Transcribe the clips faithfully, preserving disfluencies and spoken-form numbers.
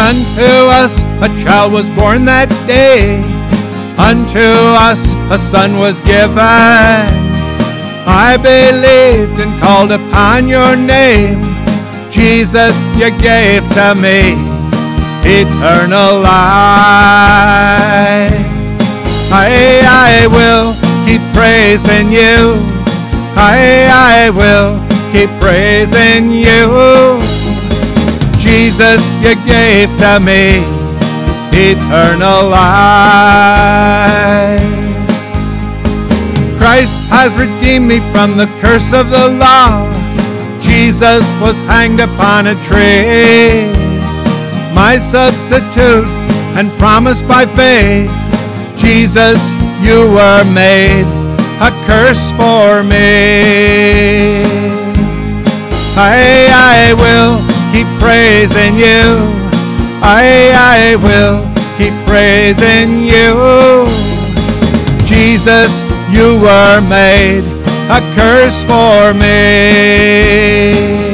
unto us a child was born that day, unto us a son was given. I believed and called upon your name. Jesus, you gave to me eternal life. I, I will keep praising you. I, I will keep praising you. Jesus, you gave to me eternal life. Christ has redeemed me from the curse of the law. Jesus was hanged upon a tree, my substitute and promised by faith. Jesus, you were made a curse for me. I, I will keep praising you. I, I will keep praising you. Jesus, you were made a curse for me.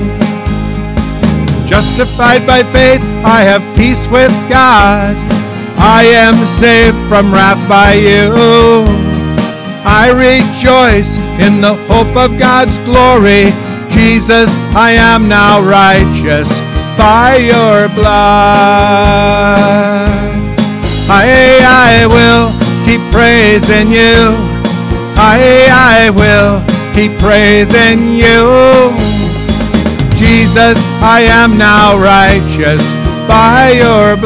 Justified by faith, I have peace with God. I am saved from wrath by you. I rejoice in the hope of God's glory. Jesus, I am now righteous by your blood. I, I will keep praising you. I, I will keep praising you. Jesus, I am now righteous by your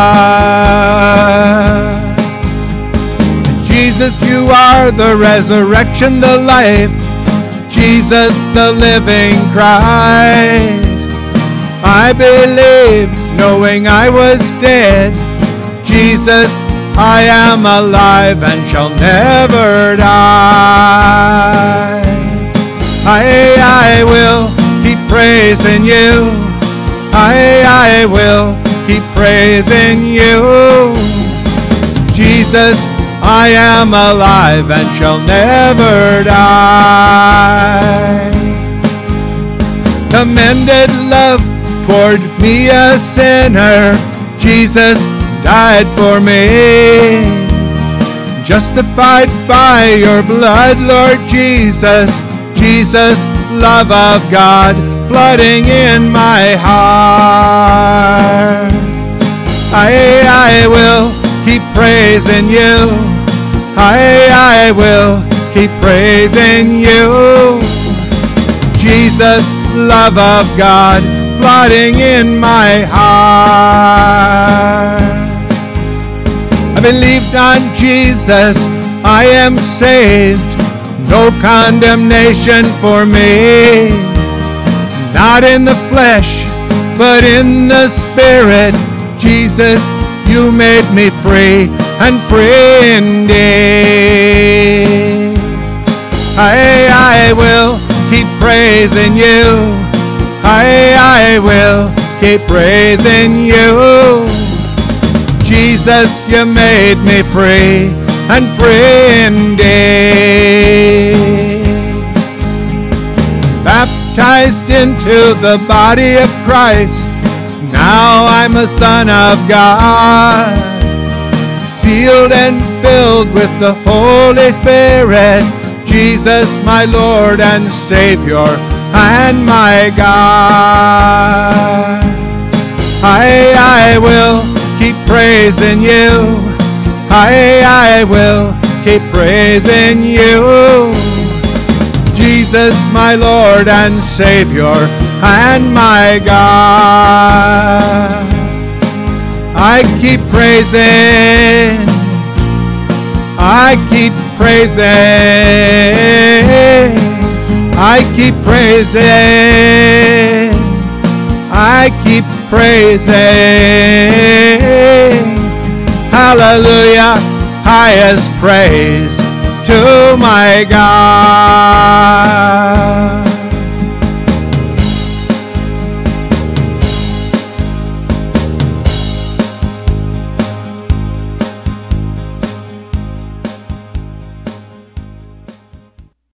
blood. Jesus, you are the resurrection, the life. Jesus, the living Christ. I believe, knowing I was dead. Jesus, I am alive and shall never die. I, I will keep praising you. I, I will keep praising you. Jesus, I am alive and shall never die. Commended love toward me a sinner. Jesus died for me. Justified by your blood, Lord Jesus. Jesus, love of God flooding in my heart. I, I will keep praising you. I, I will keep praising you. Jesus, love of God flooding in my heart. I believed on Jesus, I am saved. No condemnation for me. Not in the flesh, but in the spirit. Jesus, you made me free and free indeed. I, I will keep praising you. I, I will keep praising you. Jesus, you made me free and free indeed. Baptized into the body of Christ, now I'm a son of God. Sealed and filled with the Holy Spirit, Jesus, my Lord and Savior and my God. I, I will keep praising you. I, I will keep praising you. Jesus, my Lord and Savior and my God. I keep praising. I keep praising. I keep praising. I keep praising. Hallelujah, highest praise to my God.